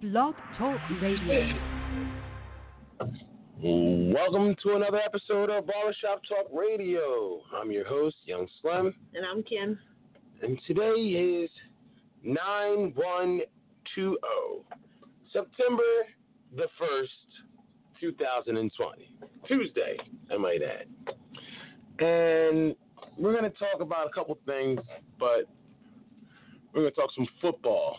Blog Talk Radio. Welcome to another episode of Barbershop Talk Radio. I'm your host, Young Slim. And I'm Kim. And today is 9/1/20, September the 1st, 2020. Tuesday, I might add. And we're going to talk about a couple things, but we're going to talk some football.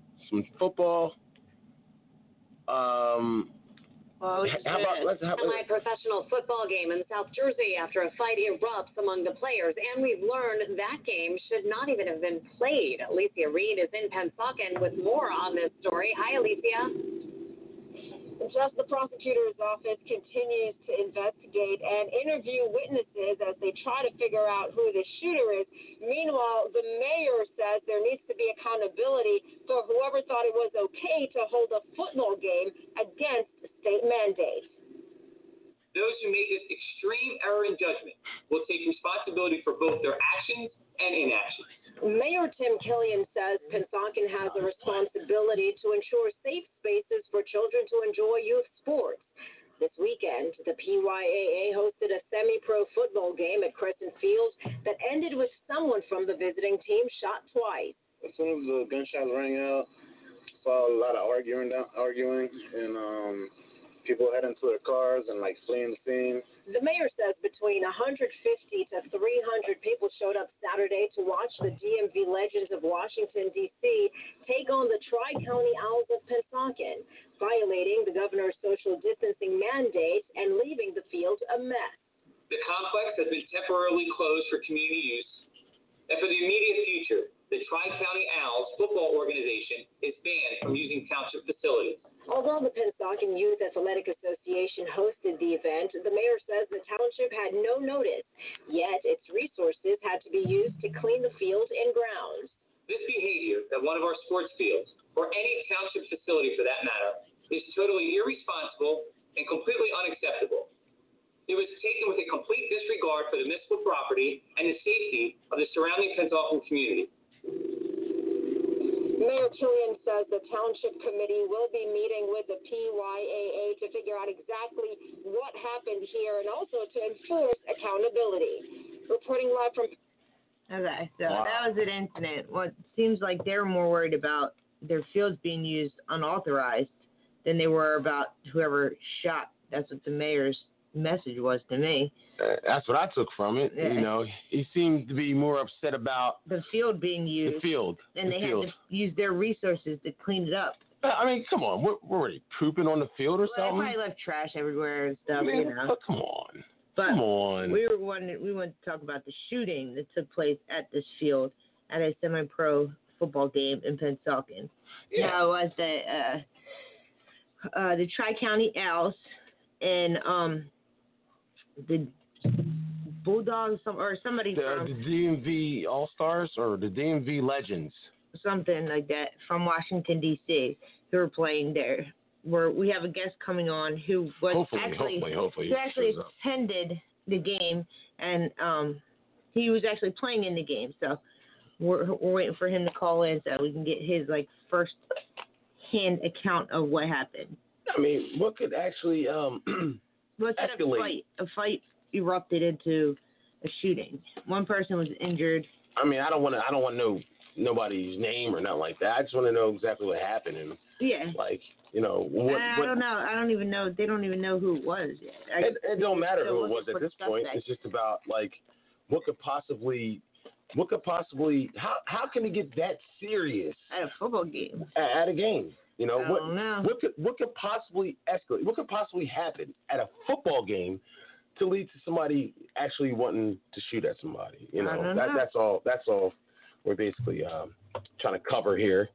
Semi-professional football game in South Jersey after a fight erupts among the players, and we've learned that game should not even have been played. Alicia Reed is in Pennsauken with more on this story. Hi, Alicia. Just the prosecutor's office continues to investigate and interview witnesses as they try to figure out who the shooter is. Meanwhile, the mayor says there needs to be accountability for whoever thought it was okay to hold a football game against state mandates. Those who made this extreme error in judgment will take responsibility for both their actions and inactions. Mayor Tim Killian says Pennsauken has a responsibility to ensure safe spaces for children to enjoy youth sports. This weekend, the PYAA hosted a semi-pro football game at Crescent Field that ended with someone from the visiting team shot twice. As soon as the gunshots rang out, saw a lot of arguing, and people heading to their cars and fleeing the scene. The mayor says between 150 to 300 people showed up Saturday to watch the DMV Legends of Washington, D.C. take on the Tri-County Owls of Pennsauken, violating the governor's social distancing mandate and leaving the field a mess. The complex has been temporarily closed for community use, and for the immediate future, the Tri-County Owls football organization is banned from using township facilities. Although the Pennsauken Youth Athletic Association hosted the event, the mayor says the township had no notice, yet its resources had to be used to clean the field and grounds. This behavior at one of our sports fields, or any township facility for that matter, is totally irresponsible and completely unacceptable. It was taken with a complete disregard for the municipal property and the safety of the surrounding Pennsauken community. Mayor Killian says the township committee will be meeting with the PYAA to figure out exactly what happened here and also to enforce accountability. Reporting live from... Okay, so that was an incident. What seems like they're more worried about their fields being used unauthorized than they were about whoever shot. That's what the mayor's message was to me. That's what I took from it. Yeah. You know, he seemed to be more upset about the field being used. The field. And they field. had to use their resources to clean it up. I mean, come on. We're already pooping on the field or something? They probably left trash everywhere and stuff, Come on. But come on. We wanted to talk about the shooting that took place at this field at a semi-pro football game in Pennsauken. Yeah. Now, it was the Tri-County Owls and the Bulldogs or somebody from the DMV All-Stars or the DMV Legends. Something like that from Washington, D.C. who were playing there. We have a guest coming on who was hopefully who actually attended the game, and he was actually playing in the game. So we're waiting for him to call in so we can get his first-hand account of what happened. I mean, what could actually escalate? A fight erupted into a shooting. One person was injured. I mean, I don't want to know nobody's name or nothing like that. I just want to know exactly what happened and what. I don't know. I don't even know. They don't even know who it was yet. It don't matter who it was at this point. It's just about what could possibly. How can it get that serious at a football game? At a game. You know, I don't know. What could possibly escalate? What could possibly happen at a football game to lead to somebody actually wanting to shoot at somebody? You know, that's all we're basically trying to cover here.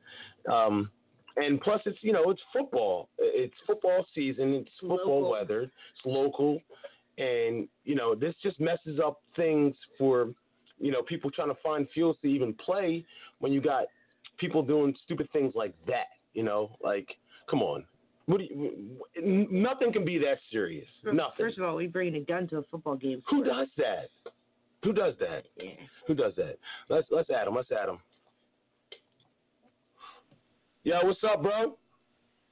And plus, it's football. It's football season. It's football weather. It's local, and this just messes up things for people trying to find fields to even play when you got people doing stupid things like that. Come on. Nothing can be that serious. Nothing. First of all, we bring a gun to a football game. Who does that? Yeah. Who does that? Let's add him. Yo, what's up, bro?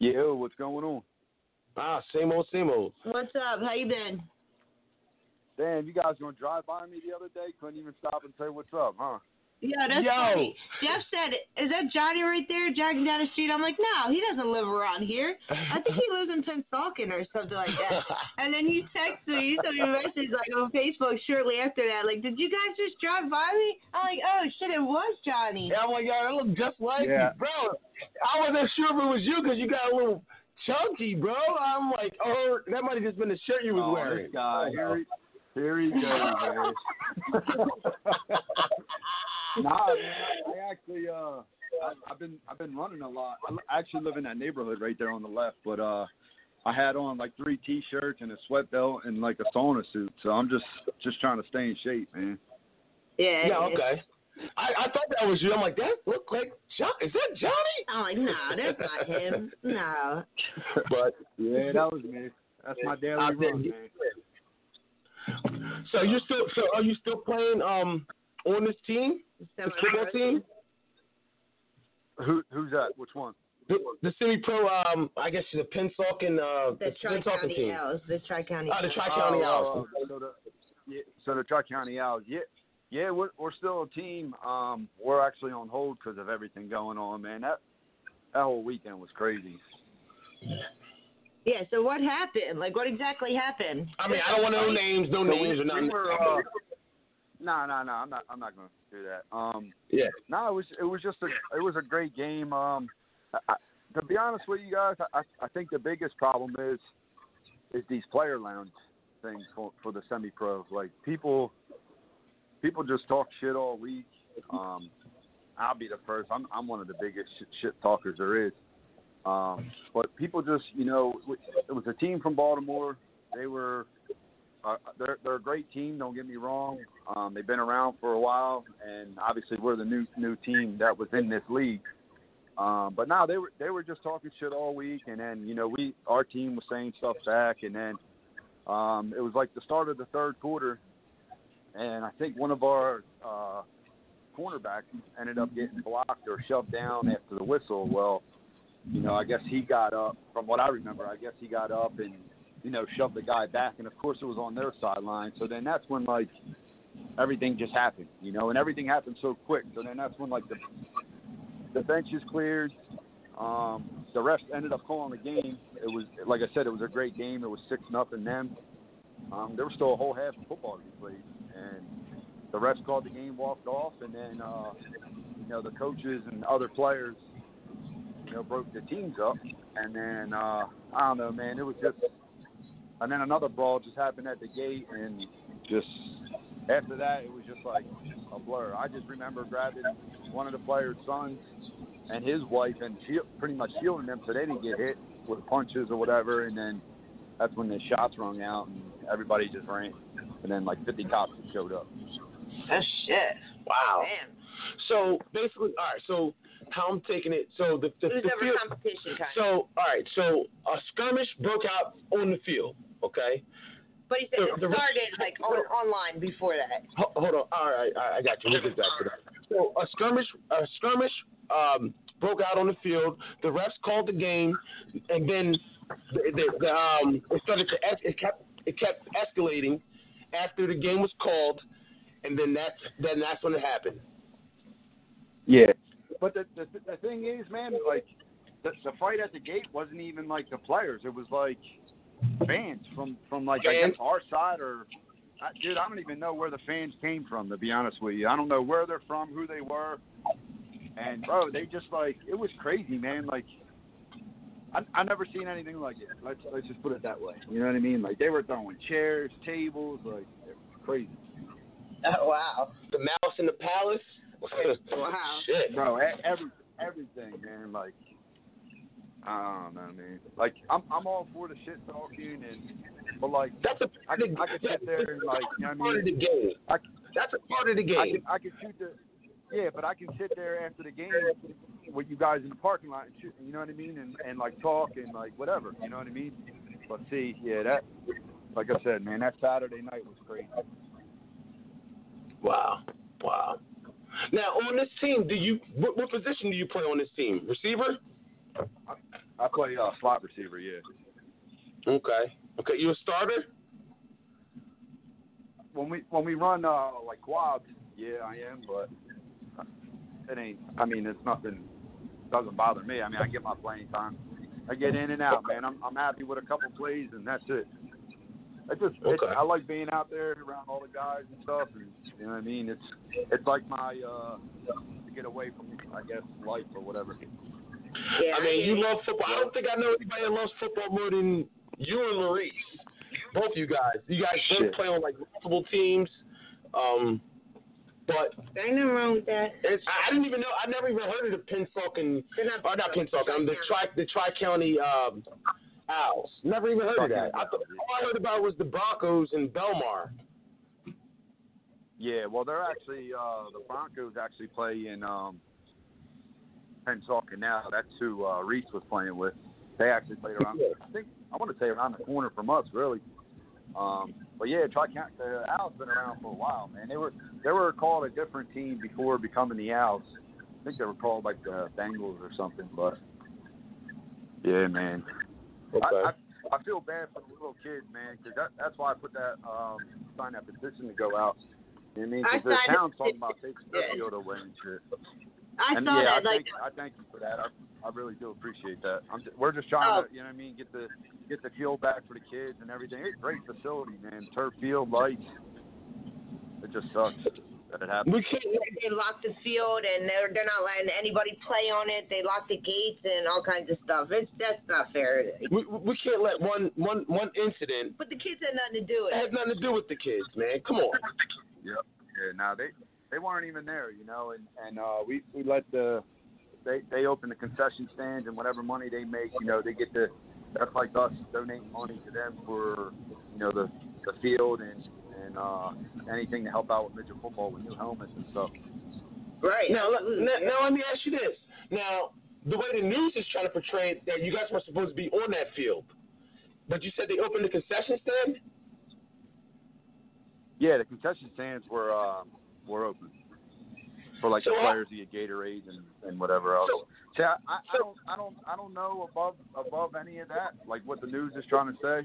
Yo, what's going on? Same old, same old. What's up? How you been? Damn, you guys gonna drive by me the other day? Couldn't even stop and say what's up, huh? Yeah, that's funny. Jeff said, "Is that Johnny right there jogging down the street?" I'm like, "No, he doesn't live around here. I think he lives in Pennsauken or something like that." And then you text me, you sent me a message like on Facebook shortly after that, like, "Did you guys just drive by me?" I'm like, "Oh shit, it was Johnny." Yeah, I'm like, "Yo, that look just like you, bro." I wasn't sure if it was you because you got a little chunky, bro. I'm like, oh, that might have just been the shirt you was wearing. This guy, here he goes, man. Nah, man, I actually, I've been running a lot. I actually live in that neighborhood right there on the left, but I had on like 3 T-shirts and a sweat belt and like a sauna suit, so I'm just trying to stay in shape, man. Yeah. Okay. I thought that was you. I'm like, that look like John. Is that Johnny? I'm like, no, that's not him. No. But yeah, that was me. That's my daily run, man. So are you still playing on this team? This football team? Who's that? Which one? The semi-pro. I guess the Pennsauken. The Pennsauken team. Owls. The Tri-County. The Tri-County Owls. So the Tri-County Owls. Yeah, we're still a team. We're actually on hold because of everything going on, man. That whole weekend was crazy. Yeah. So what happened? Like, what exactly happened? I mean, I don't want no names or nothing. No, I'm not going to do that. Yeah. No, it was a great game. To be honest with you guys, I think the biggest problem is these player lounge things for the semi-pro. Like people just talk shit all week. I'll be the first. I'm one of the biggest shit talkers there is. But people just, it was a team from Baltimore. They were, they're a great team. Don't get me wrong. They've been around for a while, and obviously we're the new team that was in this league. But now they were just talking shit all week, and then our team was saying stuff back, and then it was like the start of the third quarter, and I think one of our cornerbacks ended up getting blocked or shoved down after the whistle. Well, I guess he got up. From what I remember, I guess he got up and shoved the guy back, and of course it was on their sideline. So then that's when like everything just happened, and everything happened so quick. So then that's when like the benches cleared. The refs ended up calling the game. It was, like I said, it was a great game. It was 6-0 them. There was still a whole half of football to be played, and the refs called the game, walked off, and then the coaches and other players broke the teams up, and then I don't know, man, it was just, and then another brawl just happened at the gate, and just after that it was just like a blur. I just remember grabbing one of the players' sons and his wife and pretty much shielding them so they didn't get hit with punches or whatever, and then that's when the shots rung out and everybody just ran, and then like 50 cops showed up. That's shit. Wow. Man. So basically, all right. So how I'm taking it. So the it was field, competition kind of. So all right. So a skirmish broke out on the field. Okay. But he said it started like online before that. Hold on. All right. I got you. We'll get back to that. So a skirmish broke out on the field. The refs called the game, and then it started to it kept escalating after the game was called, and then that's when it happened. Yeah, but the thing is, man, like the fight at the gate wasn't even like the players. It was like fans from like I guess our side or. Dude, I don't even know where the fans came from, to be honest with you. I don't know where they're from, who they were. And, bro, they just, like, it was crazy, man. Like, I never seen anything like it. Let's just put it that way. You know what I mean? Like, they were throwing chairs, tables, like, crazy. Oh, wow. The mouse in the palace? Wow. Shit. Bro, everything, man. Like, I don't know, man. Like, I'm all for the shit talking but like I could sit there and like that's part of the game. That's a part of the game. I could shoot but I can sit there after the game with you guys in the parking lot and shoot, you know what I mean, and like talk and like whatever, you know what I mean. But see, that, like I said, man, that Saturday night was crazy. Wow. Now on this team, what position do you play on this team? Receiver? I play slot receiver, yeah. Okay. You a starter? When we run like quads, yeah, I am, but it ain't. I mean, it's nothing. Doesn't bother me. I mean, I get my playing time. I get in and out, man. I'm happy with a couple plays, and that's it. I like being out there around all the guys and stuff, and you know what I mean. It's like my to get away from, I guess, life or whatever. Yeah, I mean, you love football. I don't think I know anybody that loves football more than you and Maurice. Both you guys. You guys both play on like multiple teams. But ain't nothing wrong with that. I didn't even know. I never even heard of the Pennsauken. Not Pennsauken. The Tri-County Owls. Never even heard of that. All I heard about was the Broncos and Belmar. Yeah, well, they're actually the Broncos actually play in Pennsauken now. That's who Reese was playing with. They actually played around. I want to say around the corner from us, really. But yeah, the Owls been around for a while, man. They were called a different team before becoming the Owls. I think they were called like the Bengals or something. But yeah, man. Okay. I feel bad for the little kids, man, because that's why I put that sign that petition to go out. You know what I mean? Because the town's talking about taking the field away and shit. I thank you for that. I really do appreciate that. We're just trying to, you know what I mean, get the field back for the kids and everything. It's a great facility, man. Turf field, lights. It just sucks that it happened. They lock the field and they're not letting anybody play on it. They lock the gates and all kinds of stuff. That's not fair. We can't let one incident. But the kids had nothing to do with it. It has nothing to do with the kids, man. Come on. Yep. Yeah. Now they weren't even there, you know, and we let they open the concession stands and whatever money they make, you know, they get that's like us donating money to them for, you know, the field and anything to help out with midget football with new helmets and stuff. Right. Now let me ask you this. Now, the way the news is trying to portray it, that you guys were supposed to be on that field, but you said they opened the concession stand? Yeah, the concession stands were open for like the players to get Gatorade and whatever else. See, I don't know above any of that, like what the news is trying to say.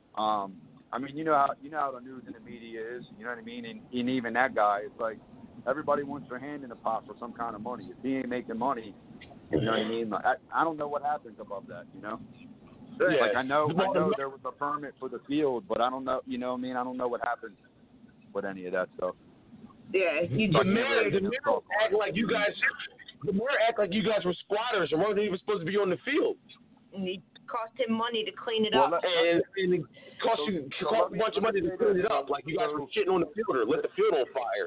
I mean, you know how the news and the media is. You know what I mean? And even that guy, it's like everybody wants their hand in the pot for some kind of money. If he ain't making money, you know what I mean? Like, I don't know what happens above that. You know? Yeah. Like I know there was a permit for the field, but I don't know. You know what I mean? I don't know what happens with any of that stuff. Yeah, the mayor act like you guys. The mayor act like you guys were squatters and weren't even supposed to be on the field. And it cost him money to clean it up. And it cost a bunch of money to clean it up. Like you guys were shitting on the field or lit the field on fire.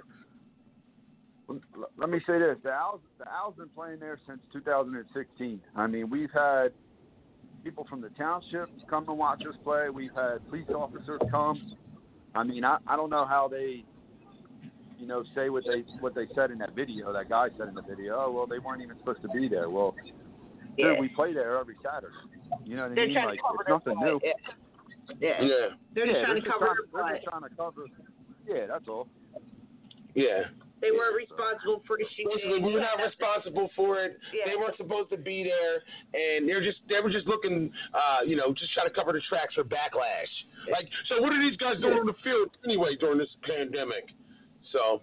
Let me say this: the Owls been playing there since 2016. I mean, we've had people from the township come and watch us play. We've had police officers come. I mean, I don't know how they, you know, say what they said in that video. That guy said in the video, oh well, they weren't even supposed to be there. Well, dude, we play there every Saturday. You know what I mean? Like it's nothing new. Yeah. They're just trying to cover their butt. Yeah, that's all. Yeah. They weren't responsible for the shooting. Basically, we were not responsible for it. Yeah. They weren't supposed to be there, and they were just looking, you know, just trying to cover the tracks for backlash. Like, so what are these guys doing on the field anyway during this pandemic? So,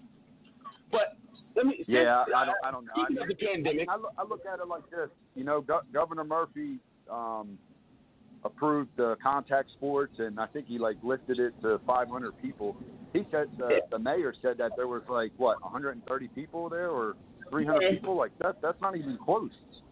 but let me. Yeah, I don't know. Speaking of the pandemic, I look at it like this. You know, Governor Murphy approved contact sports, and I think he lifted it to 500 people. He said the mayor said that there was 130 people there or 300 people. Like that's not even close.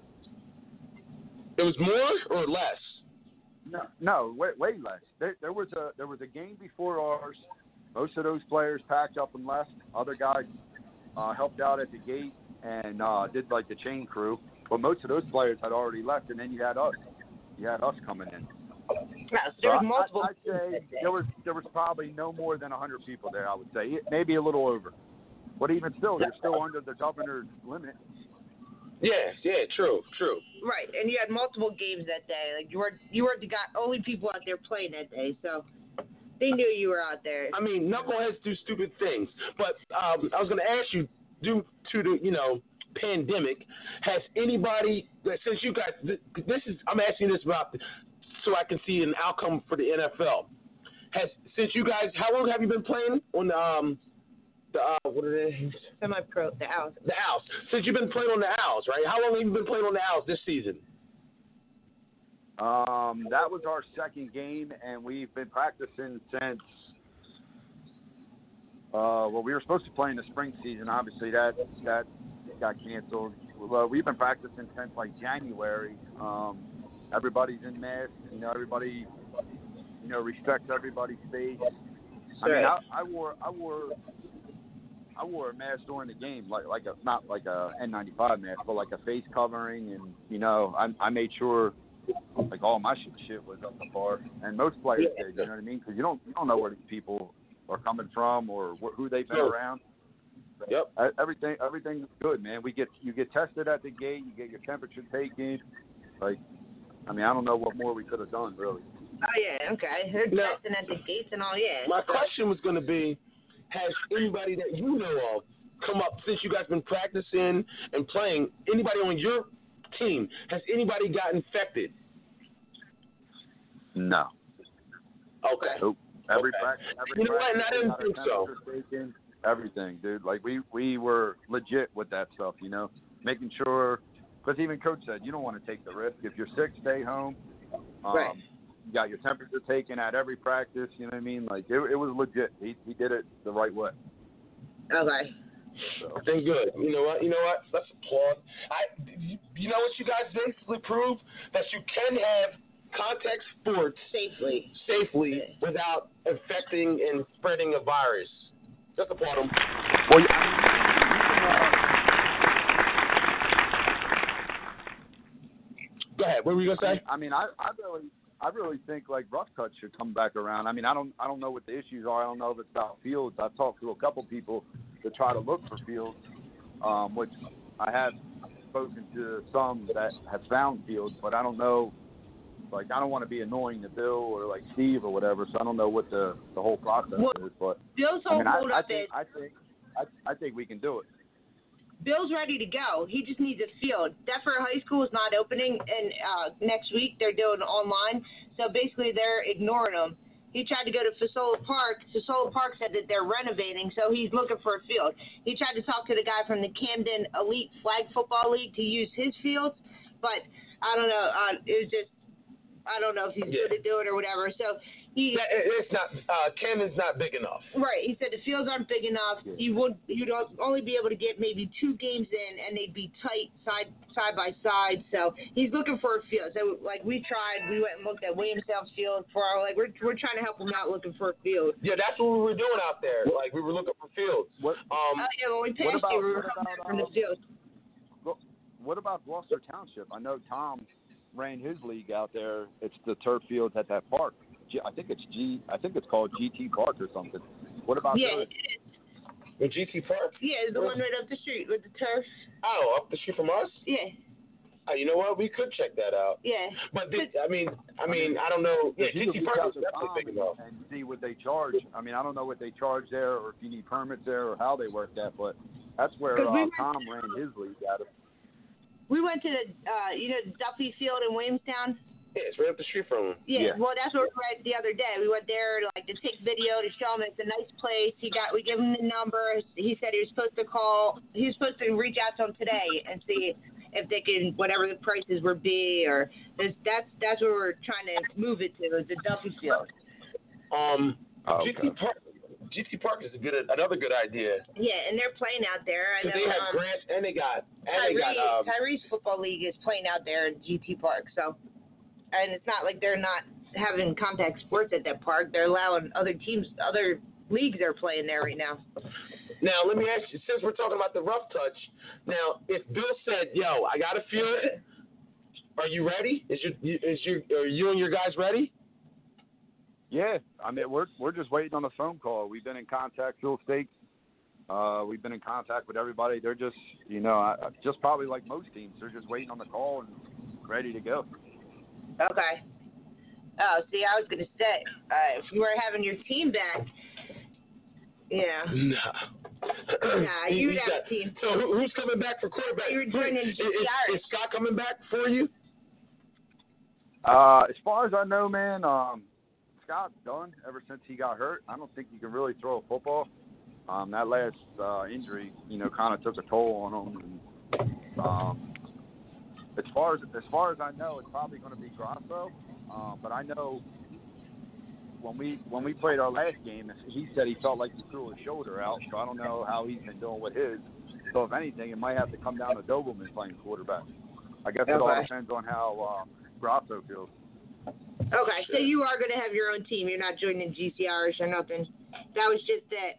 It was more or less? No, way less. There was a game before ours. Most of those players packed up and left. Other guys helped out at the gate and did the chain crew. But most of those players had already left, and then you had us. You had us coming in. Yeah, there was multiple. I'd say there was probably no more than 100 people there. I would say maybe a little over, but even still, you're still under the governor's limit. Yeah, true. Right, and you had multiple games that day. Like you were the only people out there playing that day, so they knew you were out there. I mean, knuckleheads do stupid things, but I was going to ask you, due to the pandemic, has anybody, since you guys, I'm asking you this about, so I can see an outcome for the NFL. Since you guys, how long have you been playing on what are they? Semi-pro, the Owls. The Owls. Since you've been playing on the Owls, right? How long have you been playing on the Owls this season? That was our second game, and we've been practicing since. Well, we were supposed to play in the spring season. Obviously, that got canceled. Well, we've been practicing since like January. Everybody's in masks. Everybody, respects everybody's space. Sure. I mean, I wore a mask during the game, like a not like a N95 mask, but like a face covering, and I made sure like all my shit was up to par, and most players did. You know what I mean? Because you don't know where these people are coming from or who they've been around. Yep. Everything's good, man. You get tested at the gate, you get your temperature taken. Like, I mean, I don't know what more we could have done, really. Oh yeah, okay. They're testing at the gates and all, yeah. My question was going to be, has anybody that you know of come up since you guys been practicing and playing? Anybody on your team, has anybody got infected? No. Okay. Nope. Every practice. You know what? And I didn't think so. Taken, everything, dude. Like we were legit with that stuff, making sure. Because even Coach said, you don't want to take the risk. If you're sick, stay home. Right. You got your temperature taken at every practice. You know what I mean? Like it was legit. He did it the right way. Okay. So. Then good. You know what? Let's applaud. You know what you guys basically proved? That you can have contact sports safely without infecting and spreading a virus. Just applaud them. Well, go ahead. What were you gonna say? I mean, I really think like Rough Touch should come back around. I mean, I don't know what the issues are. I don't know if it's about fields. I've talked to a couple people to try to look for fields, which I have spoken to some that have found fields, but I don't know. Like, I don't want to be annoying to Bill or like Steve or whatever, so I don't know what the whole process is. But Bill's whole I think we can do it. Bill's ready to go. He just needs a field. Deptford High School is not opening, and next week they're doing online. So basically, they're ignoring him. He tried to go to Fasola Park. Fasola Park said that they're renovating, so he's looking for a field. He tried to talk to the guy from the Camden Elite Flag Football League to use his fields, but I don't know. It was just, I don't know if he's good at doing it or whatever. So it's not. Camden's not big enough. Right. He said the fields aren't big enough. You'd only be able to get maybe 2 games in, and they'd be tight side by side. So he's looking for a field. So like we tried, we went and looked at Williamstown's field for our we're trying to help him out looking for a field. Yeah, that's what we were doing out there. Like we were looking for fields. When we passed you, we were coming from the field. What about Gloucester Township? I know Tom ran his league out there. It's the turf fields at that park. I think it's called GT Park or something. What about those? The GT Park? Yeah, the one right up the street with the turf. Oh, up the street from us? Yeah. You know what? We could check that out. Yeah. But I mean, I don't know. Yeah, GT Park is definitely big enough. And see what they charge. I mean, I don't know what they charge there, or if you need permits there, or how they work that. But that's where Tom ran his league out of. We went to the Duffy Field in Williamstown. Yeah, it's right up the street from him. Yeah, well, that's where we were at the other day. We went there to take video to show him it's a nice place. We gave him the number. He said he was supposed to call. He was supposed to reach out to him today and see if they can, whatever the prices would be, or that's where we're trying to move it to, the Duffy Field. GT Park is another good idea. Yeah, and they're playing out there. I know, they have grass, and they got Tyrese Football League is playing out there at GT Park. So, and it's not like they're not having contact sports at that park. They're allowing other leagues are playing there right now. Now, let me ask you, since we're talking about the Rough Touch, now, if Bill said, yo, I got a field, are you ready? Are you and your guys ready? Yeah, I mean, we're just waiting on a phone call. We've been in contact, Phil Stakes. We've been in contact with everybody. They're just, just probably like most teams, they're just waiting on the call and ready to go. Okay. Oh, see, I was going to say, if you were having your team back, yeah. No. Nah, you'd have a team. So who's coming back for quarterback? You're joining is Scott coming back for you? As far as I know, man, Scott's done ever since he got hurt. I don't think he can really throw a football. That last injury, kind of took a toll on him. And, as far as I know, it's probably going to be Grosso. But I know when we played our last game, he said he felt like he threw his shoulder out. So I don't know how he's been doing with his. So if anything, it might have to come down to Doberman playing quarterback. I guess it all depends on how Grosso feels. Okay, so you are going to have your own team. You're not joining GCRs or nothing. That was just that.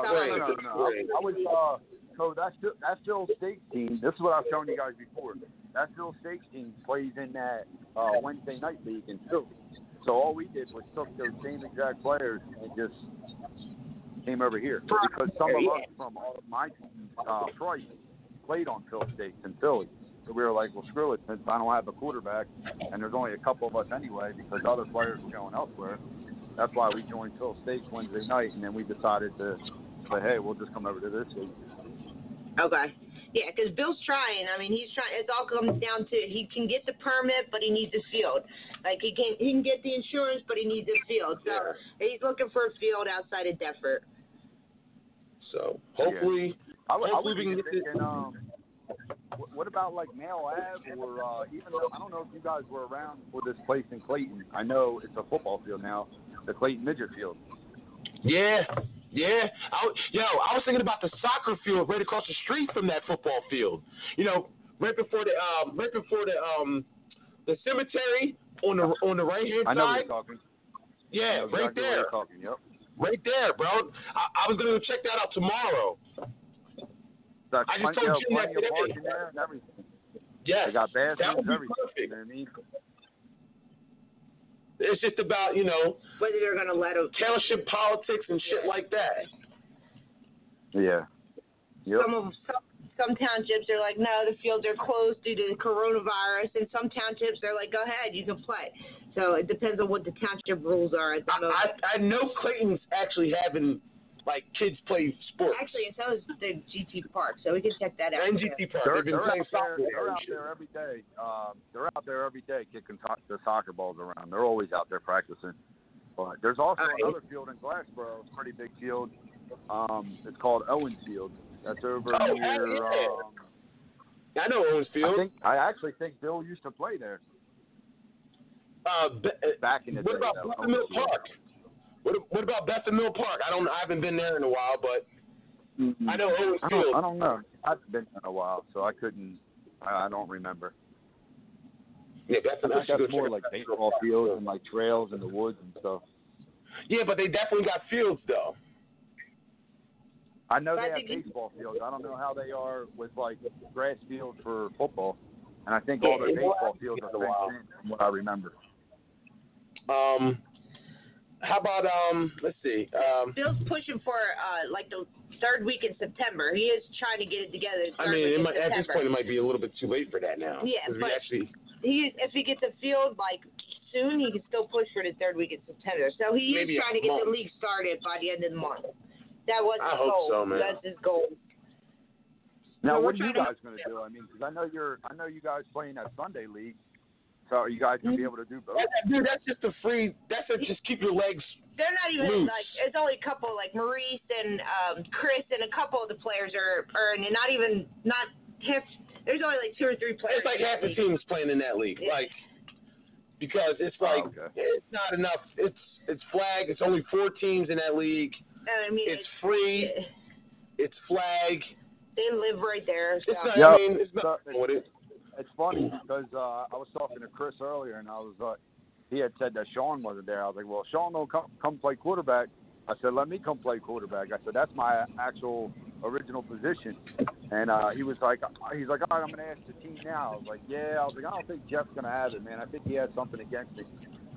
No. So that Phil Stakes team, this is what I've shown you guys before. That Phil Stakes team plays in that Wednesday night league in Philly. So all we did was took those same exact players and just came over here. Because some of us from my team, Price, played on Phil Stakes in Philly. So we were like, well, screw it, since I don't have a quarterback, and there's only a couple of us anyway because other players are going elsewhere. That's why we joined Phil Stakes Wednesday night, and then we decided to say, hey, we'll just come over to this league. Okay. Yeah, because Bill's trying. I mean, he's trying. It all comes down to he can get the permit, but he needs a field. Like he can get the insurance, but he needs a field. So he's looking for a field outside of Deptford. So hopefully, hopefully we can get this. What about like Male Ave or even though I don't know if you guys were around for this place in Clayton. I know it's a football field now, the Clayton Midget Field. Yeah. I was thinking about the soccer field right across the street from that football field. Right before the cemetery on the right hand side. I know what you're talking. Yeah, exactly right there. Talking, yep. Right there, bro. I was gonna check that out tomorrow. I just told Jim that today. Parking there and everything. Yes, they got bathrooms, that would be everything. perfect. You know what I mean? It's just about, whether they're going to let them. Township politics and shit like that. Yeah. Yep. Some townships are like, no, the fields are closed due to the coronavirus, and some townships are like, go ahead, you can play. So it depends on what the township rules are. I know Clayton's actually having, kids play sports. Actually, and so is the GT Park, so we can check that out. And GT Park. They're out there every day. They're out there every day kicking the soccer balls around. They're always out there practicing. But there's also another field in Glassboro, a pretty big field. It's called Owens Field. That's over near. I know Owens Field. I actually think Bill used to play there. Back in the day. What about Bethel Park? What about Bethel Mill Park? I haven't been there in a while, but I know Owens Field. I don't know. I've been there in a while, so I couldn't. I don't remember. Yeah, that's more like baseball fields and like trails in the woods and stuff. Yeah, but they definitely got fields though. I know they have baseball fields. I don't know how they are with grass fields for football. And I think all their baseball fields are fenced in, from what I remember. How about let's see. Bill's pushing for the third week in September. He is trying to get it together. At this point, it might be a little bit too late for that now. Yeah, but if he gets a field soon, he can still push for the third week in September. So he is trying to get the league started by the end of the month. That was his goal. So, man. That's his goal. Now, what are you guys going to do? I mean, because I know you guys play in that Sunday league. So are you guys going to be able to do both? Dude, that's just just keep your legs. They're not even loose. it's only a couple Maurice and Chris and a couple of the players are and not half. There's only 2 or 3 players. It's like half the teams playing in that league, because it's it's not enough. It's flag. It's only 4 teams in that league. I mean, it's free. It's flag. They live right there. So. It's not what it. It's funny because I was talking to Chris earlier, and I was he had said that Sean wasn't there. I was like, well, Sean don't come play quarterback. I said, let me come play quarterback. I said, that's my actual original position. And he was like, all right, I'm going to ask the team now. I was like, yeah. I was like, I don't think Jeff's going to have it, man. I think he has something against me.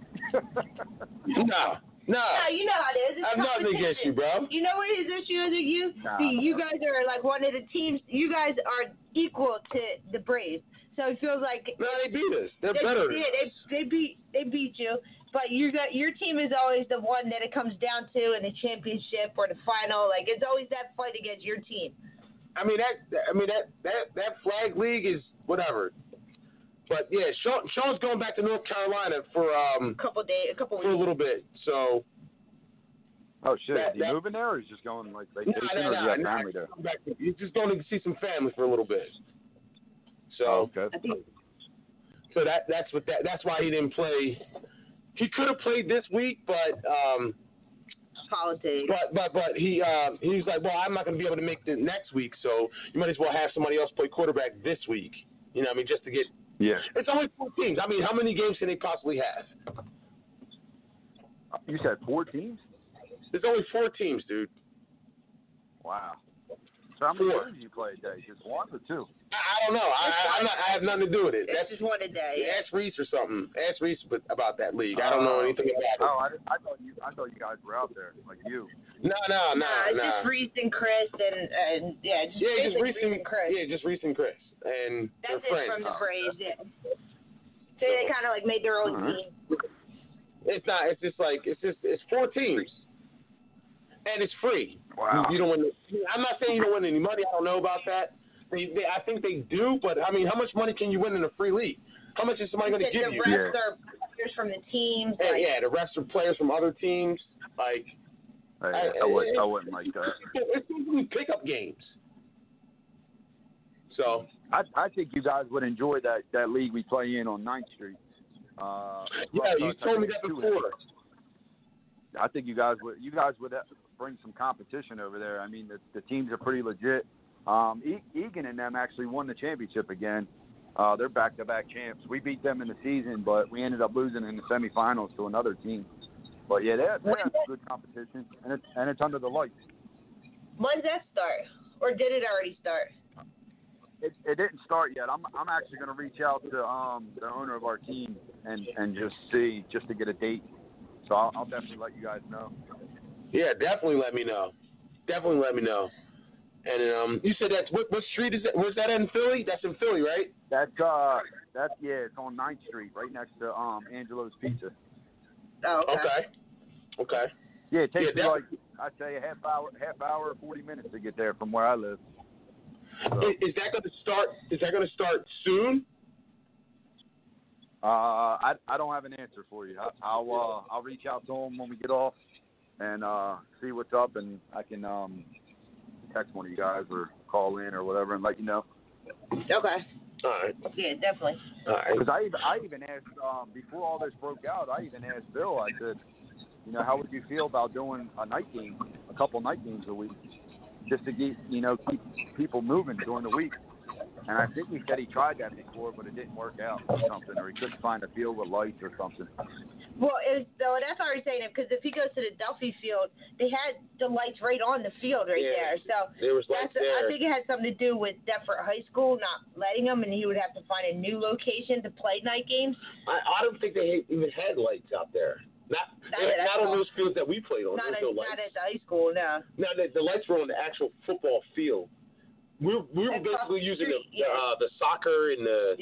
No. No, you know how it is. I have nothing against you, bro. You know what his issue is with you? You guys are one of the teams. You guys are equal to the Braves. So it feels like no, they beat us. They're better. Yeah, they beat you. But your team is always the one that it comes down to in the championship or the final. Like it's always that fight against your team. I mean that flag league is whatever. But yeah, Sean's going back to North Carolina for a couple weeks. For a little bit. So. Oh shit! Is he moving there, or is he just going like vacation, or do you have family there? He's just going to see some family for a little bit. So. Okay. So that's why he didn't play. He could have played this week, but politics. But he was like, well, I'm not going to be able to make the next week, so you might as well have somebody else play quarterback this week. You know what I mean? Just to get. Yeah. It's only 4 teams. I mean, how many games can they possibly have? You said 4 teams? There's only 4 teams, dude. Wow. So how many games do you play a day? Just 1 or 2? I don't know. I have nothing to do with it. That's just 1 a day. Ask Reese or something. Ask Reese about that league. I don't know anything about it. Oh, I thought you guys were out there, like you. No. It's just Reese and Chris and just Reese and Chris. Yeah, just Reese and Chris. And that's their friends. From the Braves, yeah. So they kind of like made their own team. It's not. It's just like it's 4 teams. And it's free. Wow. You don't win. I'm not saying you don't win any money. I don't know about that. I think they do, but I mean, how much money can you win in a free league? How much is somebody going to give you? The refs are players from the teams. The refs are players from other teams. Like, I wouldn't like that. It's usually pickup games. So I think you guys would enjoy that league we play in on 9th Street. You told me that before. I think you guys would bring some competition over there. I mean, the teams are pretty legit. Egan and them actually won the championship again. They're back-to-back champs. We beat them in the season, but we ended up losing in the semifinals to another team. But yeah, they have good competition, and it's under the lights. When's that start, or did it already start? It didn't start yet. I'm actually going to reach out to the owner of our team and just to get a date. So I'll definitely let you guys know. Yeah, definitely let me know. And you said that's what street is that? Where's that in Philly? That's in Philly, right? That's it's on 9th Street, right next to Angelo's Pizza. Oh, okay. Yeah, it takes me like I'd say a half hour, 40 minutes to get there from where I live. So. Is that going to start? Is that going to start soon? I don't have an answer for you. I'll reach out to them when we get off and see what's up, and I can text one of you guys or call in or whatever and let you know. Okay. All right. Yeah, definitely. All right. Because I even asked before all this broke out. I even asked Bill. I said, how would you feel about doing a couple night games a week, just to keep people moving during the week? And I think he said he tried that before, but it didn't work out or something, or he couldn't find a field with lights or something. Well, that's already saying it, because if he goes to the Duffy Field, they had the lights right on the field there. So there was lights there. I think it had something to do with Deptford High School not letting him, and he would have to find a new location to play night games. I don't think they even had lights out there. Not on those fields that we played on. Not at the high school, no. No, the lights were on the actual football field. We were basically using the soccer and the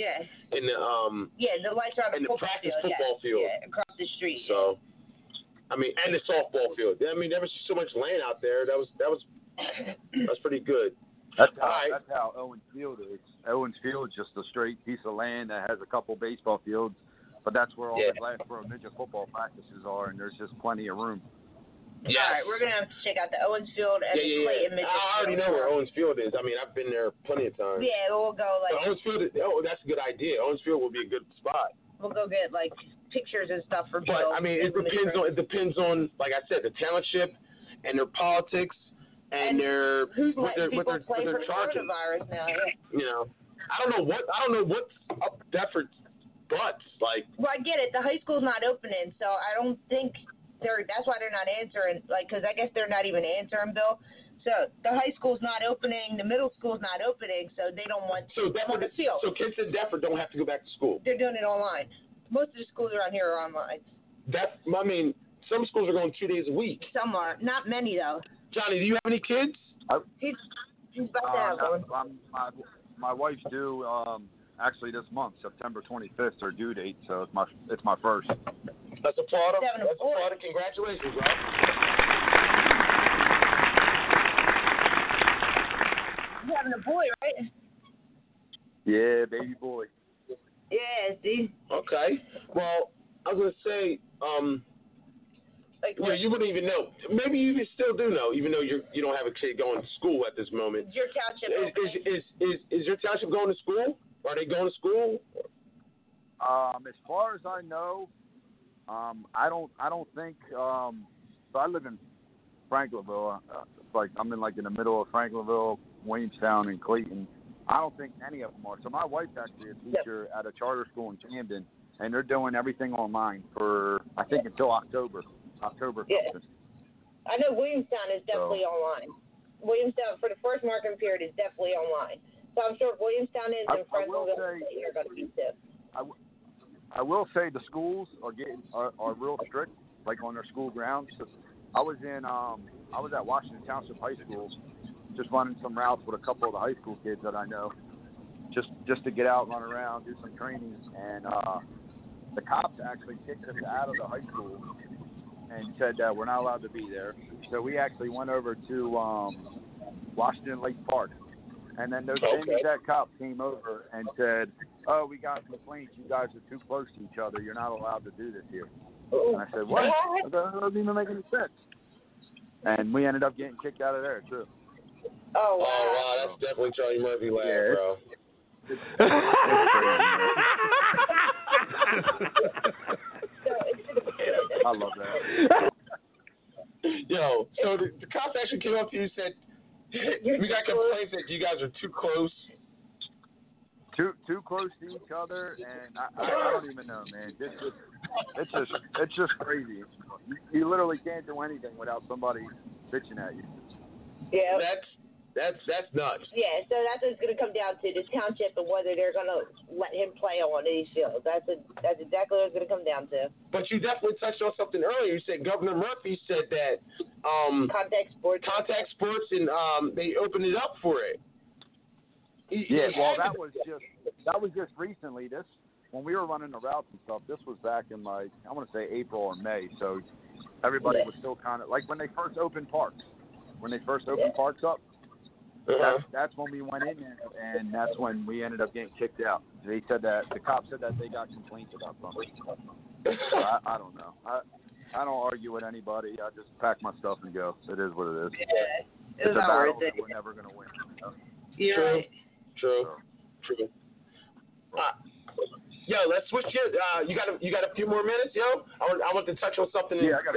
the lights are on and the practice football field across the street. So, I mean, and the softball field. I mean, there was just so much land out there. That was pretty good. That's how Owens Field is. Owens Field is just a straight piece of land that has a couple baseball fields, but that's where all the Glassboro midget football practices are, and there's just plenty of room. Yeah. All right, we're going to have to check out the Owens Field and the Clayton Midget. I already know where Owens Field is. I mean, I've been there plenty of times. Yeah, we'll go Owens Field, that's a good idea. Owens Field will be a good spot. We'll go get pictures and stuff for Bill. But I mean, it depends on, like I said, the township and their politics and their what they're charging. Coronavirus now. Yeah. I don't know what's up Deptford's butts like. Well, I get it. The high school's not opening, so I don't think. That's why they're not answering, because I guess they're not even answering, Bill. So the high school's not opening, the middle school's not opening, so they don't want to on the field. So kids in Deptford don't have to go back to school. They're doing it online. Most of the schools around here are online. Some schools are going 2 days a week. Some are. Not many, though. Johnny, do you have any kids? He's about to have one. My wife's due. actually this month, September 25th, our due date. So it's my first. Let's applaud him. Let's applaud him. Congratulations, bro. You're having a boy, right? Yeah, baby boy. Yeah, see? Okay. Well, I was going to say, you wouldn't even know. Maybe you even still do know, even though you don't have a kid going to school at this moment. Is your township is your township going to school? Are they going to school? As far as I know, I don't think. So I live in Franklinville. It's like I'm in the middle of Franklinville, Williamstown, and Clayton. I don't think any of them are. So my wife's actually a teacher at a charter school in Camden, and they're doing everything online for I think until October. Yeah. I know Williamstown is definitely online. Williamstown, for the first marking period, is definitely online. So I'm sure if Williamstown is and Franklinville are going to be too. I will say the schools are real strict, like on their school grounds. I was at Washington Township High School, just running some routes with a couple of the high school kids that I know, just to get out, run around, do some training, and the cops actually kicked us out of the high school and said that we're not allowed to be there. So we actually went over to Washington Lake Park. And then those same exact cops came over and said, oh, we got complaints. You guys are too close to each other. You're not allowed to do this here. And I said, what? That doesn't even make any sense. And we ended up getting kicked out of there, too. Oh, wow. Oh, wow. That's definitely Charlie Murphy laugh, bro. I love that. Yo, so the cops actually came up to you and said, we got complaints that you guys are too close. Too close to each other, and I don't even know, man. It's just crazy. You literally can't do anything without somebody bitching at you. Yeah. That's nuts. Yeah, so that's what it's going to come down to, the township and whether they're going to let him play on these fields. That's exactly what it's going to come down to. But you definitely touched on something earlier. You said Governor Murphy said that contact sports, and they opened it up for it. Yeah, well, that was just recently. This when we were running the routes and stuff. This was back in I want to say April or May. So everybody was still kind of like when they first opened parks. When they first opened parks up. That's when we went in there, and that's when we ended up getting kicked out. They said that the cops said that they got complaints about something. So I don't know. I don't argue with anybody. I just pack my stuff and go. It is what it is. Yeah, it's a battle that we're never going to win. You know? True. Yo, let's switch it. You got a few more minutes, yo? I want to touch on something. Yeah, I got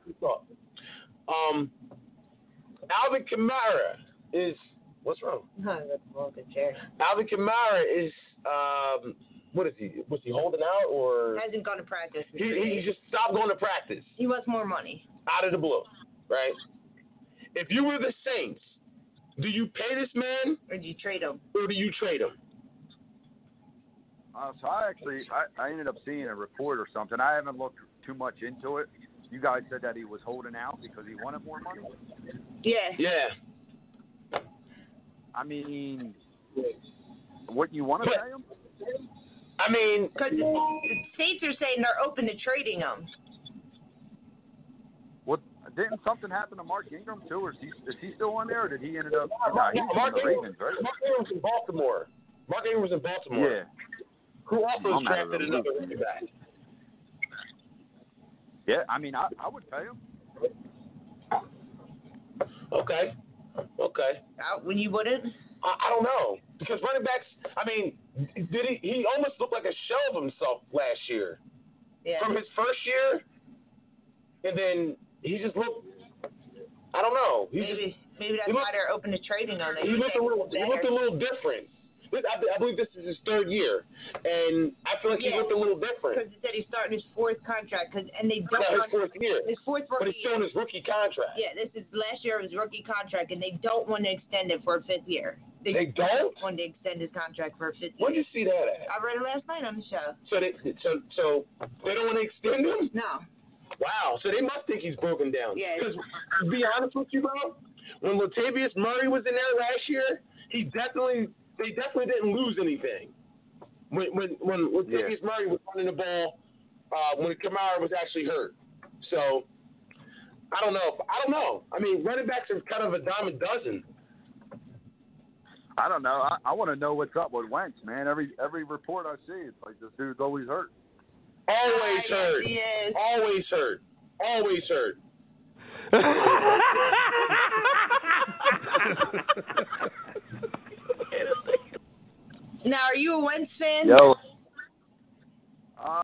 Alvin Kamara is what's wrong? Alvin Kamara is what is he? Was he holding out or hasn't gone to practice? He just stopped going to practice. He wants more money. Out of the blue, right? If you were the Saints, do you pay this man or do you trade him? So I ended up seeing a report or something. I haven't looked too much into it. You guys said that he was holding out because he wanted more money? Yeah. I mean, what you want to pay him? I mean, because the Saints are saying they're open to trading him. What? Didn't something happen to Mark Ingram too, or is he still on there, or did he end up? Mark Ravens, right? Mark Ingram was in Baltimore. Yeah. Who also drafted another running back. Yeah, I mean, I would pay him. Okay. When you wouldn't? I don't know, because running backs. I mean, he almost looked like a shell of himself last year. Yeah. From his first year, and then he just looked. I don't know. Maybe that's why they're open to trading on it. He looked a little different. I believe this is his third year, and I feel like he looked a little different. Because he said he's starting his fourth contract, and they don't his fourth year. His fourth rookie. But he's still in his rookie contract. Yeah, this is last year of his rookie contract, and they don't want to extend it for a fifth year. They don't want to extend his contract for a fifth year. Where'd you see that at? I read it last night on the show. So they don't want to extend him? No. Wow. So they must think he's broken down. Yeah. Because to be honest with you, bro, when Latavius Murray was in there last year, they definitely didn't lose anything. when Latavius Murray was running the ball when Kamara was actually hurt. So I don't know. I mean, running backs are kind of a dime a dozen. I don't know. I want to know what's up with Wentz, man. Every report I see, it's like this dude's always hurt. Always hurt. Yes. Always hurt. Always hurt. Now, are you a Wentz fan? Yo. I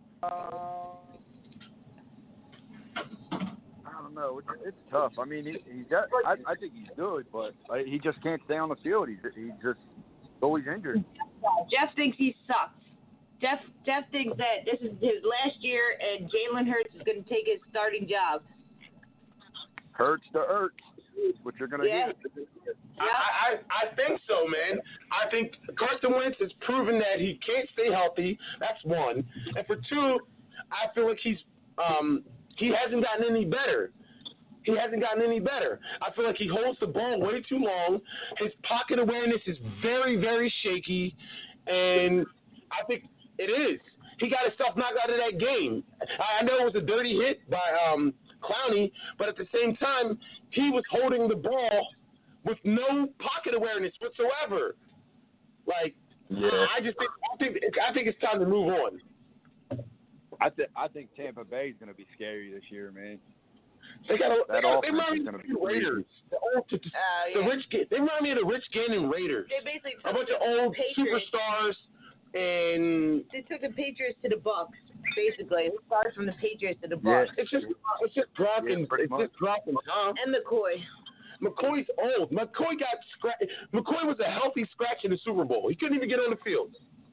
don't know. It's tough. I mean, I think he's good, but he just can't stay on the field. He's just always injured. Jeff thinks he sucks. Jeff thinks that this is his last year, and Jalen Hurts is going to take his starting job. Hurts to Hurts, what you're going to get. I think so, man. I think Carson Wentz has proven that he can't stay healthy. That's one. And for two, I feel like he hasn't gotten any better. He hasn't gotten any better. I feel like he holds the ball way too long. His pocket awareness is very, very shaky, and I think it is. He got himself knocked out of that game. I know it was a dirty hit by Clowney, but at the same time, he was holding the ball with no pocket awareness whatsoever. Like, I think it's time to move on. I think Tampa Bay is going to be scary this year, man. They remind me of the Raiders. They remind me of the Rich Gannon Raiders. They basically a bunch of old superstars, and they took the Patriots to the Bucks. Basically, it starts from the Patriots to the Bucks. It's just Gronk and Tom and McCoy. McCoy's old. McCoy was a healthy scratch in the Super Bowl. He couldn't even get on the field.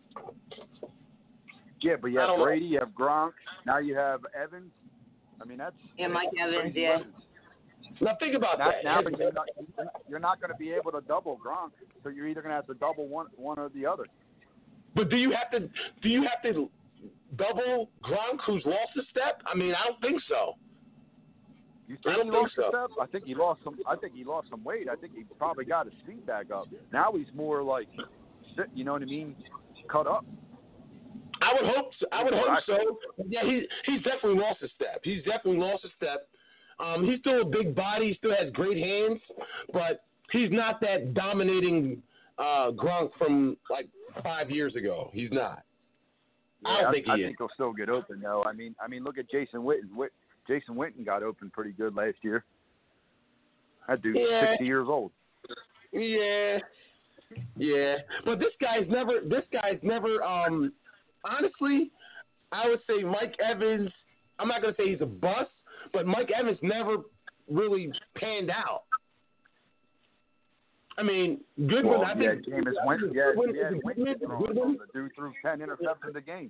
Yeah, but you have Brady, you have Gronk, now you have Evans. I mean, that's Mike Evans. Yeah. Now think about that. Now, but you're not going to be able to double Gronk, so you're either going to have to double one or the other. But do you have to double Gronk, who's lost a step? I mean, I don't think so. You think he lost a step? I think he lost some weight. I think he probably got his feet back up. Now he's more like, you know what I mean, cut up. I would hope so. Yeah, he's definitely lost a step. He's still a big body. He still has great hands, but he's not that dominating Gronk from like 5 years ago. He's not. Yeah, I don't think he is. I think he'll still get open though. I mean, look at Jason Witten. Jason Witten got open pretty good last year. That dude's 60 years old. Yeah. But this guy's never. Honestly, I would say Mike Evans. I'm not gonna say he's a bust, but Mike Evans never really panned out. I mean, Goodwin. Well, I think Jameis Winston. The dude threw 10 interceptions a game.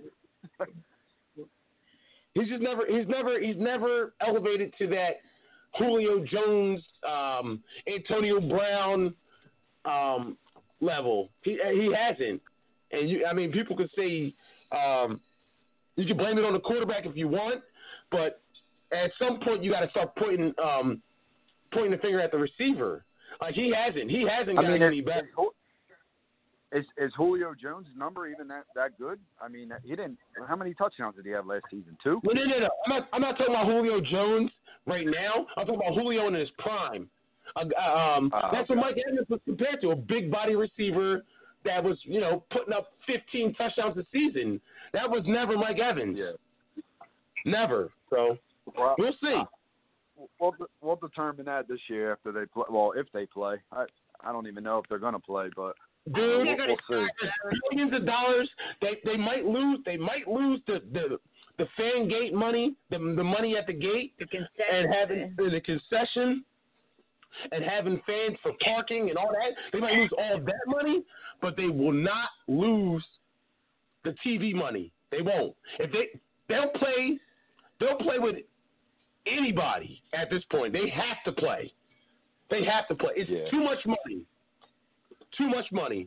He's never elevated to that Julio Jones, Antonio Brown level. He hasn't. And people could say you can blame it on the quarterback if you want, but at some point you got to start pointing the finger at the receiver. Like he hasn't gotten any better. Is Julio Jones' number even that good? I mean, he didn't. How many touchdowns did he have last season? 2? No. I'm not talking about Julio Jones right now. I'm talking about Julio in his prime. That's what Mike Evans was compared to, a big body receiver that was, putting up 15 touchdowns a season. That was never Mike Evans. Yeah. Never. So we'll see. We'll determine that this year after they play. Well, if they play, I don't even know if they're going to play, but dude, we'll see. Billions of dollars. They might lose. They might lose the fan gate money, the money at the gate, and having the concession, and having fans for parking and all that. They might lose all of that money, but they will not lose the TV money. They won't. If they'll play with anybody at this point. They have to play. It's too much money. Too much money.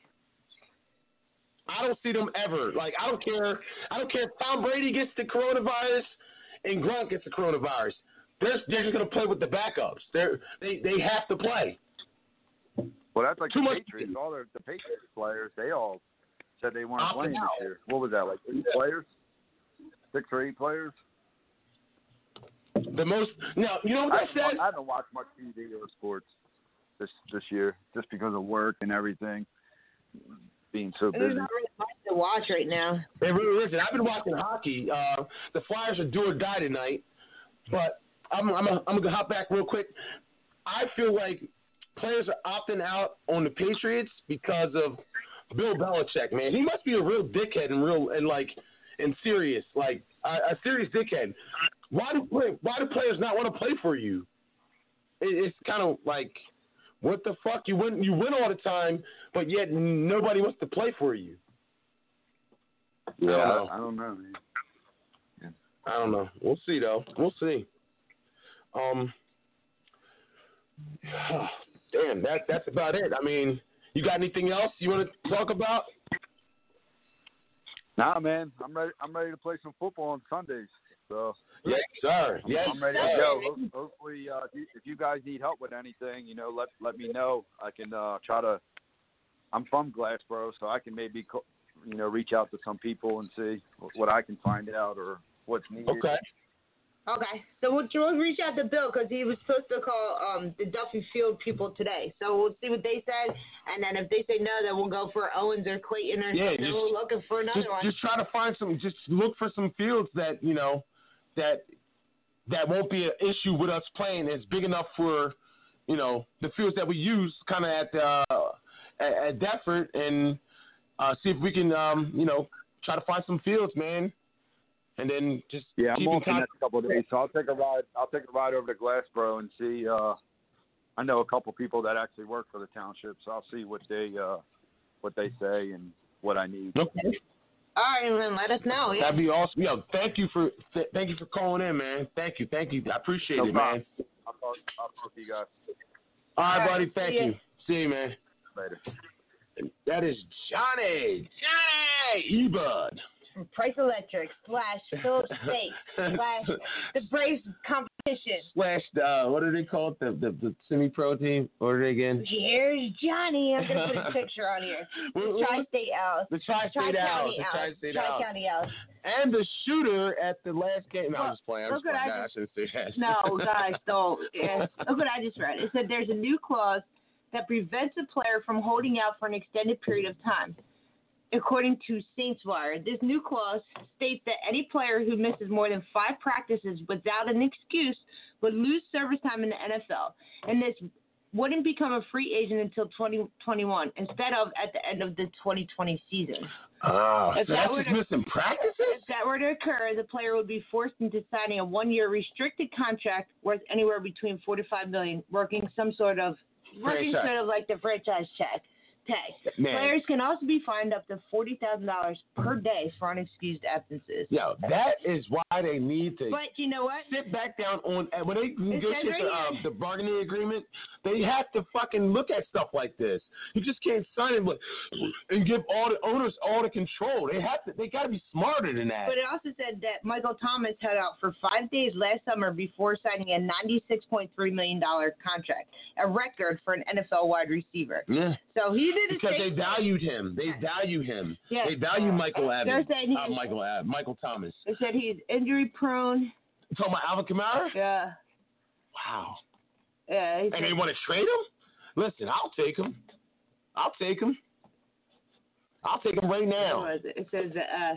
I don't see them ever. Like, I don't care if Tom Brady gets the coronavirus and Gronk gets the coronavirus. They're just going to play with the backups. They have to play. Well, that's like the Patriots. All the Patriots players, they all said they weren't playing this year. What was that, like 8 players? 6 or 8 players? The most. Now, you know what that says? I haven't watched much TV or sports this year just because of work and everything, being so busy. There's not really much to watch right now. It really isn't. I've been watching hockey. The Flyers are do or die tonight, but I'm gonna hop back real quick. I feel like players are opting out on the Patriots because of Bill Belichick. Man, he must be a real dickhead and serious, like a serious dickhead. Why do players not want to play for you? It's kind of like, what the fuck? You win all the time, but yet nobody wants to play for you. Yeah, I don't know, man. Yeah. I don't know. We'll see, though. We'll see. Damn, that's about it. I mean, you got anything else you want to talk about? Nah, man. I'm ready to play some football on Sundays. So yes, sir. Yes, I'm ready to go. Hopefully, if you guys need help with anything, let me know. I can try to. I'm from Glassboro, so I can maybe reach out to some people and see what I can find out or what's needed. Okay. So we'll reach out to Bill because he was supposed to call the Duffy Field people today. So we'll see what they said, and then if they say no, then we'll go for Owens or Clayton or something. We're looking for another one. Just try to find some. Just look for some fields that that won't be an issue with us playing. It's big enough for the fields that we use kind of at Deptford, and see if we can try to find some fields, man. And then just I'm keep off in the next couple of days, so I'll take a ride over to Glassboro and see. I know a couple people that actually work for the township, so I'll see what they say and what I need. Okay. All right, then let us know. Yeah. That'd be awesome. Yo, thank you for calling in, man. Thank you. I appreciate it, man. I'll talk to you guys. All right, buddy. Thank you. See you, man. Later. That is Johnny E-Bud. Price Electric / Phillips State / the Braves competition / what do they call it? The semi-pro team? What are they again? Here's Johnny. I'm gonna put a picture on here. The Tri-State Owls. The Tri-State Owls. Tri-County Owls. And the shooter at the last game. No, I'm just playing. I shouldn't say that. No, guys, don't. Look what I just read. It said there's a new clause that prevents a player from holding out for an extended period of time. According to Saints Wire, this new clause states that any player who misses more than 5 practices without an excuse would lose service time in the NFL, and this wouldn't become a free agent until 2021 instead of at the end of the 2020 season. If that were missing practices? If that were to occur, the player would be forced into signing a 1-year restricted contract worth anywhere between $4 to $5 million, working sort of like the franchise tag. Players can also be fined up to $40,000 per day for unexcused absences. Yeah, that is why they need to. But you know what? Sit back down when they negotiate the bargaining agreement. They have to fucking look at stuff like this. You just can't sign it and give all the owners all the control. They got to be smarter than that. But it also said that Michael Thomas held out for 5 days last summer before signing a $96.3 million contract, a record for an NFL wide receiver. Yeah. So he did because they valued him. They value him. Yes. They value Michael Evans. Michael Thomas. They said he's injury prone. You talking about Alvin Kamara? Yeah. Wow. Yeah. And they want to trade him? Listen, I'll take him. I'll take him right now. It says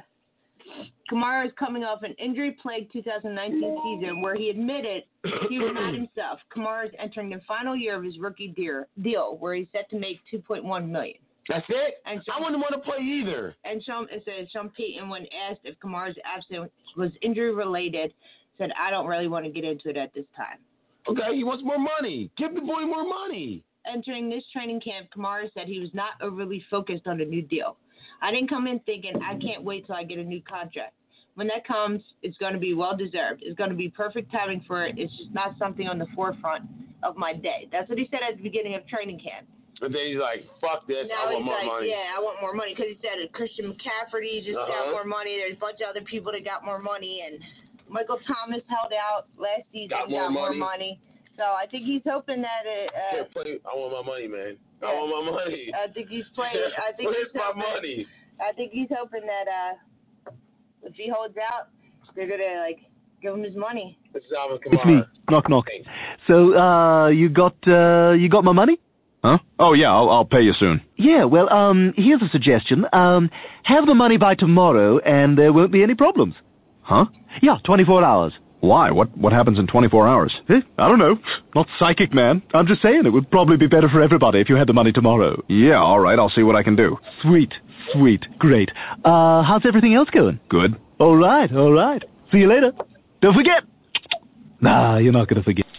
Kamara is coming off an injury-plagued 2019 season where he admitted he was not himself. Kamara is entering the final year of his rookie deal where he's set to make $2.1 million. That's it? And I wouldn't want to play either. And it says Sean Payton, when asked if Kamara's absence was injury-related, said, I don't really want to get into it at this time. Okay, he wants more money. Give the boy more money. Entering this training camp, Kamara said he was not overly focused on a new deal. I didn't come in thinking, I can't wait till I get a new contract. When that comes, it's going to be well-deserved. It's going to be perfect timing for it. It's just not something on the forefront of my day. That's what he said at the beginning of training camp. And then he's like, fuck this, I want more money. Yeah, I want more money. Because he said Christian McCaffrey just got more money. There's a bunch of other people that got more money. And Michael Thomas held out last season, got more money. So I think he's hoping that I want my money, man. I want my money. I think he's playing. Where's my money? I think he's hoping that if he holds out, they're gonna give him his money. This is Alvin It's me. Knock, knock. So, you got my money? Huh? Oh, yeah, I'll pay you soon. Yeah, well, here's a suggestion. Have the money by tomorrow, and there won't be any problems. Huh? Yeah, 24 hours. Why? What happens in 24 hours? I don't know. Not psychic, man. I'm just saying it would probably be better for everybody if you had the money tomorrow. Yeah, all right, I'll see what I can do. Sweet, great. How's everything else going? Good. All right. See you later. Don't forget. Nah, you're not going to forget.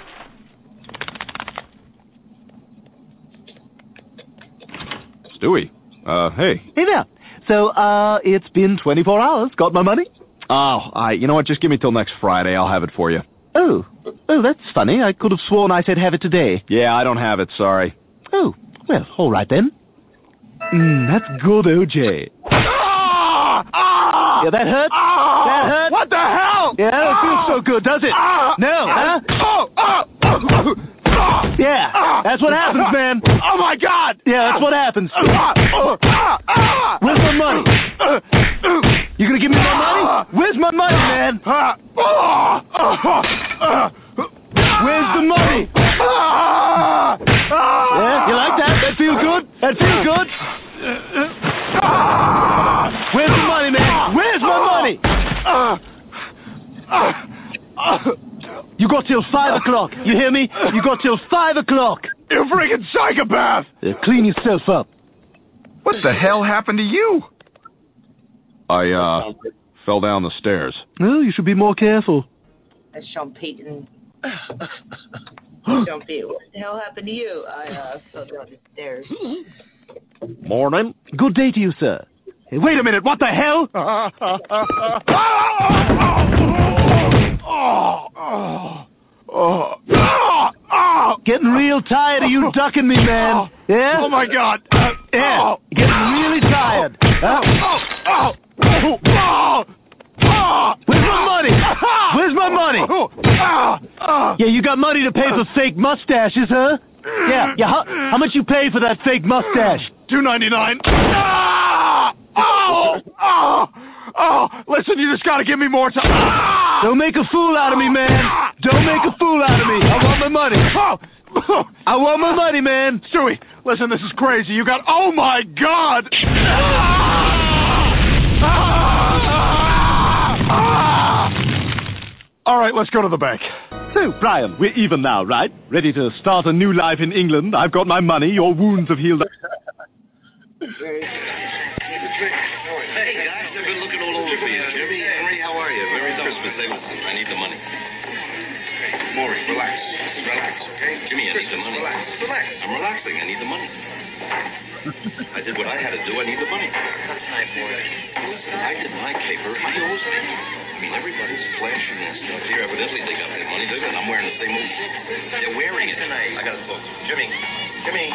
Stewie. Hey. Hey there. So, it's been 24 hours. Got my money? Oh, you know what? Just give me till next Friday. I'll have it for you. Oh, that's funny. I could have sworn I said have it today. Yeah, I don't have it. Sorry. Oh, well, all right then. That's good, OJ. Yeah, that hurt? That hurt? What the hell? Yeah, that don't feel so good, does it? No, huh? Yeah, that's what happens, man. Oh, my God! Yeah, that's what happens. Where's my money? You gonna give me my money? Where's my money, man? Where's the money? Yeah, you like that? That feel good? That feel good? Where's the money, man? Where's my money? You got till 5 o'clock. You hear me? You got till 5 o'clock. You freaking psychopath! Clean yourself up. What the hell happened to you? I, fell down the stairs. Well, you should be more careful. That's Sean Payton. Sean Payton, what the hell happened to you? I fell down the stairs. Morning. Good day to you, sir. Hey, wait a minute. What the hell? Getting real tired of you ducking me, man. Yeah? Oh, my God. Yeah. Getting really tired. Where's my money? Where's my money? Yeah, you got money to pay for fake mustaches, huh? Yeah. How much you pay for that fake mustache? $2.99. Listen, you just gotta give me more time. Don't make a fool out of me, man. Don't make a fool out of me. I want my money. I want my money, man. Stewie, listen, this is crazy. You got... Oh, my God! All right, let's go to the bank. So, Brian, we're even now, right? Ready to start a new life in England. I've got my money. Your wounds have healed. Hey, guys, I've been looking all over for you. Jimmy, Henry, how are you? Merry Christmas. Hey, listen, I need the money. Okay, Maury, relax, okay? Jimmy, I need the money. Relax. I'm relaxing. I need the money. I did what I had to do. I need the money. That's nice, Maury. Listen, I did my caper. I always did. I mean, everybody's flashing their stuff here. Evidently, they got their money. And I'm wearing the same old shit. They're wearing it. I got to talk to Jimmy. Jimmy.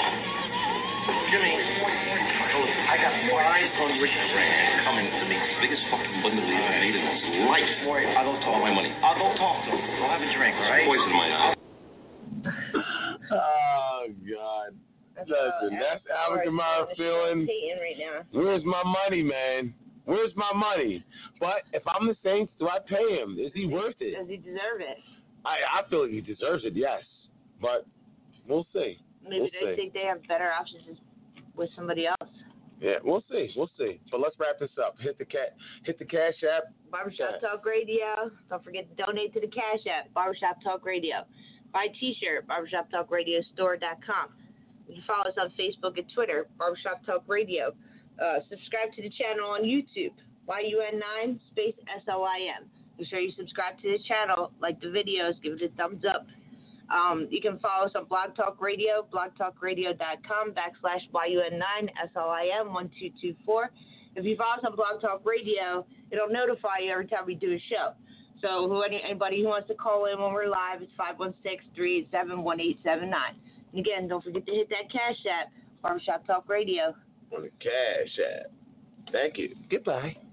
I got 500 grand coming to me. It's the biggest fucking bundle he ever made in his life. I'll go talk my money. I'll go talk to him. I'll have a drink, all right? Poison my eye. Oh, God. Listen, that's Alvin Kamara feeling. Right now. Where's my money, man? Where's my money? But if I'm the Saints, do I pay him? Is he worth it? Does he deserve it? I feel like he deserves it, yes. But we'll see. Maybe they think they have better options with somebody else. Yeah, we'll see. But let's wrap this up. Hit the Cash App. Barbershop Talk Radio. Don't forget to donate to the Cash App. Barbershop Talk Radio. Buy a T-shirt. BarbershopTalkRadiostore.com. You can follow us on Facebook and Twitter. Barbershop Talk Radio. Subscribe to the channel on YouTube. YUN9 space SLIM. Make sure you subscribe to the channel, like the videos, give it a thumbs up. You can follow us on Blog Talk Radio, blogtalkradio.com/YUN9SLIM1224. If you follow us on Blog Talk Radio, it'll notify you every time we do a show. So anybody who wants to call in when we're live, it's 516-387-1879. And again, don't forget to hit that Cash App, Barbershop Talk Radio. On the Cash App. Thank you. Goodbye.